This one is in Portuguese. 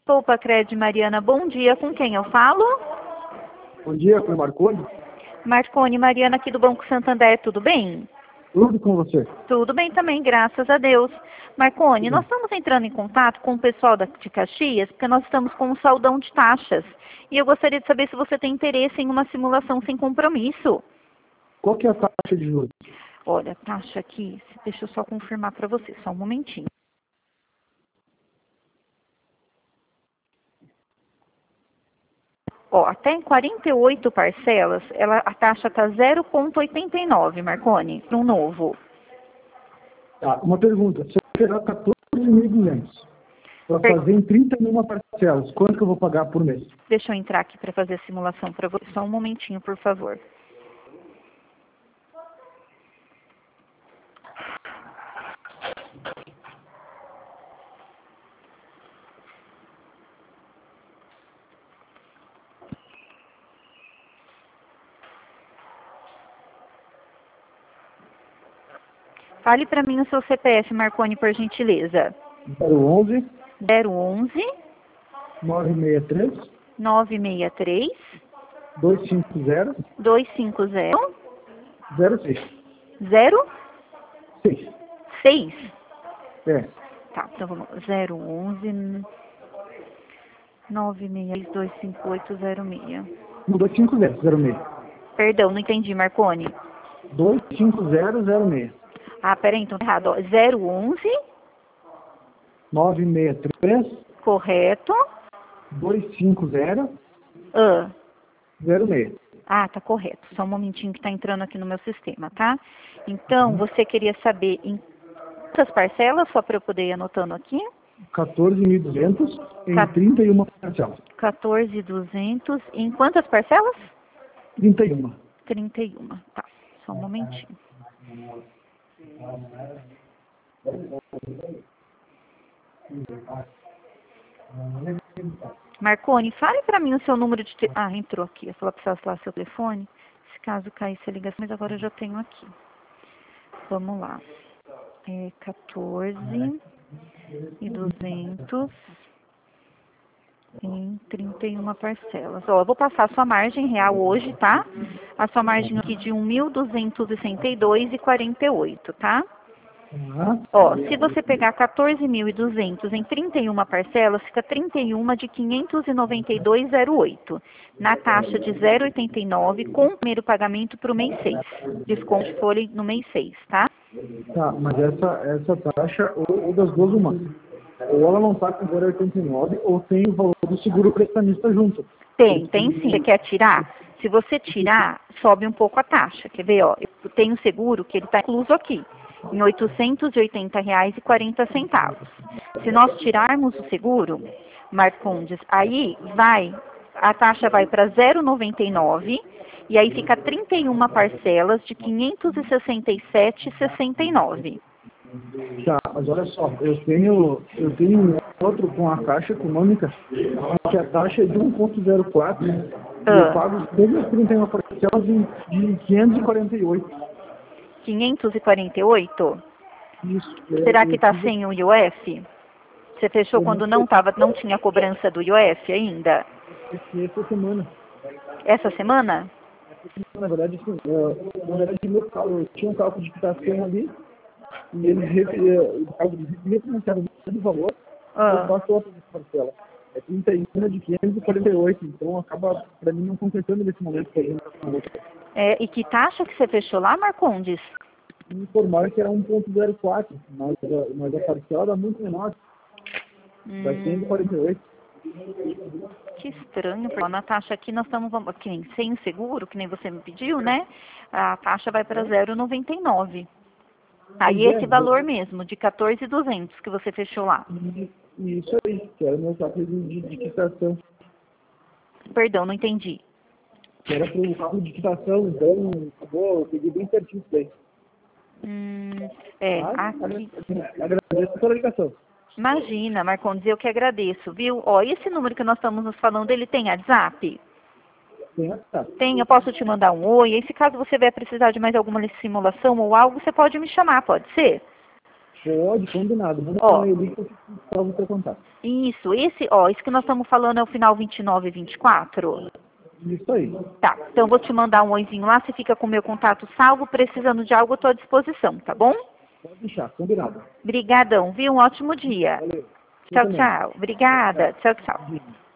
Poupa Cred Mariana, bom dia. Com quem eu falo? Bom dia, com o Marconi. Marconi Mariana aqui do Banco Santander, tudo bem? Tudo com você. Tudo bem também, graças a Deus. Marconi, nós estamos entrando em contato com o pessoal de Caxias, porque nós estamos com um saldão de taxas. E eu gostaria de saber se você tem interesse em uma simulação sem compromisso. Qual que é a taxa de juros? Olha, a taxa aqui, deixa eu só confirmar para você, só um momentinho. Ó, até em 48 parcelas, a taxa está 0,89, Marconi, para um novo. Tá, uma pergunta. Se eu pegar 14.200 para fazer em 31 parcelas, quanto que eu vou pagar por mês? Deixa eu entrar aqui para fazer a simulação para você. Só um momentinho, por favor. Fale para mim o seu CPF, Marconi, por gentileza. 011 011 963 963 250 250 06. 06. É. Tá, então vamos. 011 963 25806. Não, 250 06. Perdão, não entendi, Marconi. 25006. Ah, peraí, então tá errado. Ó, 011, 963 correto. 250 Ah, 06. tá correto. Só um momentinho que tá entrando aqui no meu sistema, tá? Então, você queria saber em quantas parcelas, só para eu poder ir anotando aqui? 14.200 em 31 parcelas. 14.200 em quantas parcelas? 31. 31, tá. Só um momentinho. Marconi, fale para mim o seu número de... entrou aqui. Eu falei que precisasse lá seu telefone. Se caso caísse a ligação, mas agora eu já tenho aqui. Vamos lá. 14.200 em 31 parcelas. Ó, eu vou passar a sua margem real hoje, tá? A sua margem aqui de 1.262,48, tá? Ó, se você pegar 14.200 em 31 parcelas, fica 31 de 592,08, na taxa de 0,89 com o primeiro pagamento para o mês 6. Desconto de folha no mês 6, tá? Tá, mas essa taxa, ou das duas uma. Ou ela não está com 0,89, ou tem o valor do seguro prestamista junto. Tem sim. Você quer tirar? Se você tirar, sobe um pouco a taxa. Quer ver, ó? Eu tenho seguro que ele está incluso aqui, em R$ 880,40. Se nós tirarmos o seguro, Marcondes, aí a taxa vai para 0,99 e aí fica 31 parcelas de 567,69. Tá, mas olha só, eu tenho outro com a Caixa Econômica, que a taxa é de 1,04 e eu pago todas as 31 parcelas de 548. 548? Isso. Será que está sem o IOF? Você fechou quando não tinha cobrança do IOF ainda? Essa semana. Essa semana? Na verdade, assim, eu tinha um cálculo de quitação ali, e eles refinanciaram do valor, eu faço outra parcela. É 31 de 548, então acaba, para mim, não completando nesse momento. E que taxa que você fechou lá, Marcondes? Me informaram que era 1,04, mas a parcela era muito menor. Vai 548. Que estranho, porque na taxa aqui nós estamos sem o seguro, que nem você me pediu, né? A taxa vai para 0,99. Aí esse valor mesmo, de 14.200 que você fechou lá. Isso aí, que era o meu cálculo de quitação. Perdão, não entendi. Que era para o cálculo de quitação, então eu peguei bem certinho isso daí. Aqui. Agradeço pela ligação. Imagina, Marcondes, eu que agradeço, viu? Ó, esse número que nós estamos nos falando, ele tem WhatsApp? Tem, eu posso te mandar um oi. E se caso você vai precisar de mais alguma simulação ou algo, você pode me chamar, pode ser? Pode, combinado. Manda Ó, um e-mail ali que eu salvo o seu contato. isso, esse que nós estamos falando é o final 29 e 24? Isso aí. Tá, então eu vou te mandar um oizinho lá, você fica com o meu contato salvo, precisando de algo, eu estou à disposição, tá bom? Pode deixar, combinado. Obrigadão, viu? Um ótimo dia. Valeu. Você Tchau, também. tchau. Obrigada. Tchau, tchau.